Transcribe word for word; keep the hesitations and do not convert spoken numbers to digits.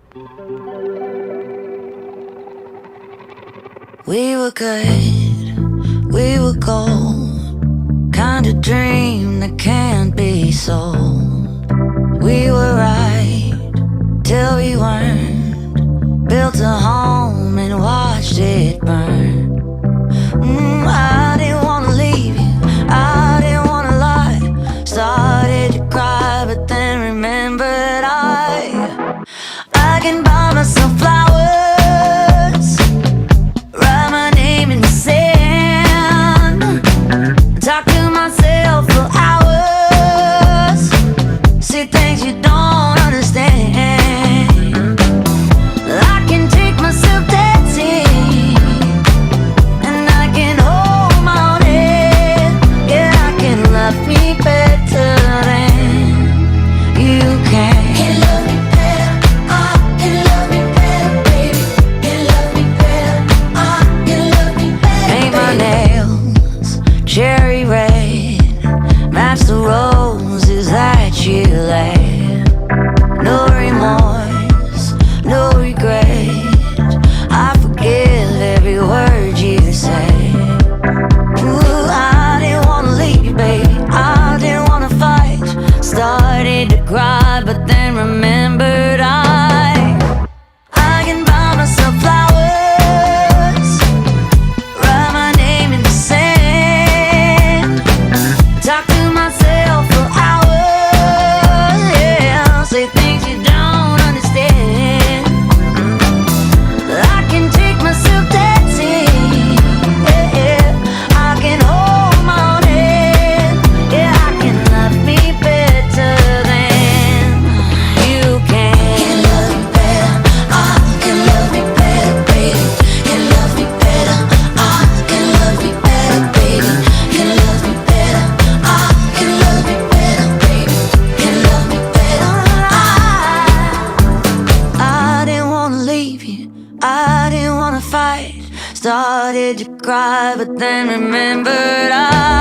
We were good, we were gold, kind of dream that can't be sold. We were right till we weren't, built a home and watched it burn. mm, I didn't wanna leave you, I didn't wanna lie. Started to cry but then remembered I I can buy myself flowers, write my name in the sand, talk to myself for hours, see things you don't understand. I can take myself dancing, and I can hold my own head. Yeah, I can love me better than you can. Can love me better, I can love me better, baby. Can love me better, I can love me better. Paint my nails cherry red, match the roses that you laid. No remorse, no regret, I forgive every word you say. Ooh, I didn't wanna leave you, baby, I didn't wanna fight. Started to cry but then remembered I I can buy myself flowers, write my name in the sand, talk to myself for hours, yeah, say things you don't understand. I can take myself dancing, yeah, yeah. I can hold my own head, yeah, I can love me better than you can. Can love me better, I can love me better, baby. Can love me better, I can love me better, baby. Can love me better, I can love me better, baby. Can love me better, I I didn't wanna leave you, I didn't wanna fight. Started to cry but then remembered I